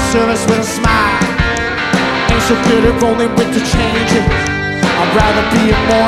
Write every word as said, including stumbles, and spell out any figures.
service with a smile. Ain't so good at rolling with the changes. I'd rather be a more